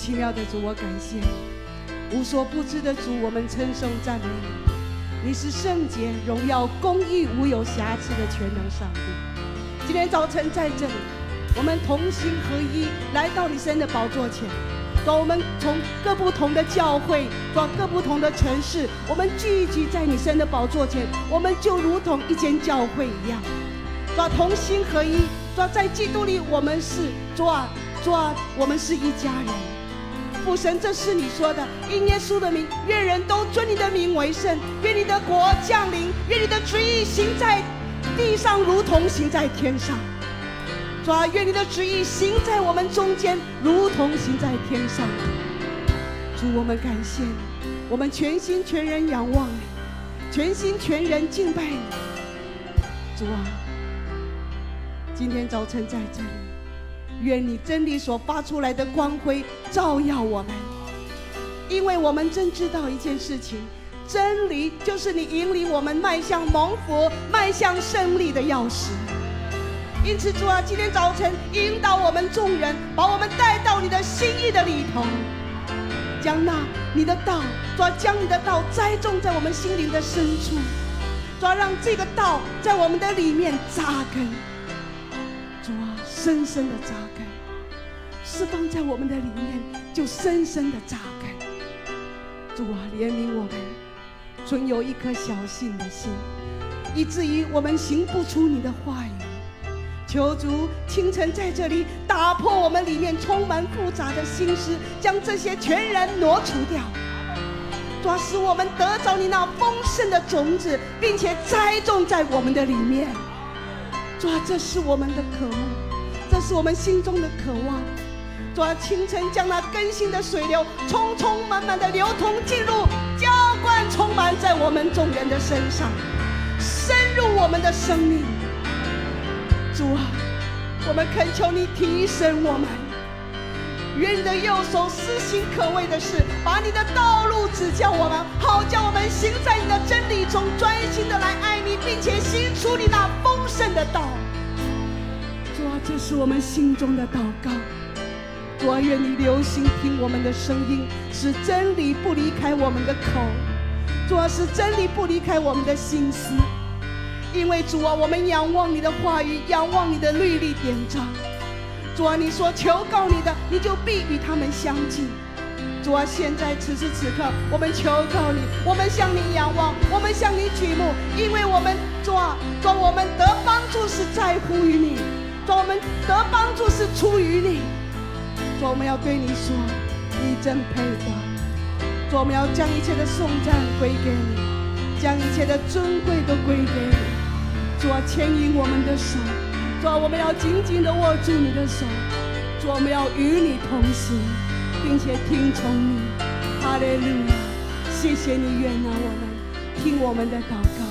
奇妙的主，我感谢你，无所不知的主，我们称颂赞美你。你是圣洁、荣耀、公义、无有瑕疵的全能上帝。今天早晨在这里，我们同心合一来到你神的宝座前。我们从各不同的教会，各不同的城市，我们聚集在你神的宝座前，我们就如同一间教会一样，同心合一。在基督里，我们是我们是一家人。父神，这是你说的，因耶稣的名，愿人都尊你的名为圣，愿你的国降临，愿你的旨意行在地上，如同行在天上。主啊，愿你的旨意行在我们中间，如同行在天上。主，我们感谢你，我们全心全人仰望你，全心全人敬拜你。主啊，今天早晨在这里，愿你真理所发出来的光辉照耀我们，因为我们真知道一件事情，真理就是你引领我们迈向蒙福、迈向胜利的钥匙。因此主啊，今天早晨引导我们众人，把我们带到你的心意的里头，将你的道，主啊，将你的道栽种在我们心灵的深处，主啊，让这个道在我们的里面扎根，主啊，深深的扎根，释放在我们的里面，就深深的扎根。主啊，怜悯我们存有一颗小信的心，以至于我们行不出你的话语。求主清晨在这里打破我们里面充满复杂的心思，将这些全然挪除掉，主啊，使我们得着你那丰盛的种子，并且栽种在我们的里面。主啊，这是我们的渴慕，这是我们心中的渴望。主啊，清晨将那更新的水流充充满满的流通进入，浇灌充满在我们众人的身上，深入我们的生命。主啊，我们恳求你提升我们，愿你的右手施行可畏的事，把你的道路指教我们，好叫我们行在你的真理中，专心的来爱你，并且行出你那丰盛的道。主啊，这是我们心中的祷告。主啊，愿你留心听我们的声音，使真理不离开我们的口。主啊，使真理不离开我们的心思。因为主啊，我们仰望你的话语，仰望你的律例典章。主啊，你说求告你的，你就必与他们相近。主啊，现在此时此刻，我们求告你，我们向你仰望，我们向你举目，因为我们主啊，我们得帮助是在乎于你，主啊，我们得帮助是出于你。主啊，我们要对你说，你真配得。主啊，我们要将一切的颂赞归给你，将一切的尊贵都归给你。主啊，牵引我们的手，主啊，我们要紧紧地握住你的手，主啊，我们要与你同行，并且听从你。哈利路亚！谢谢你悦纳我们，听我们的祷告。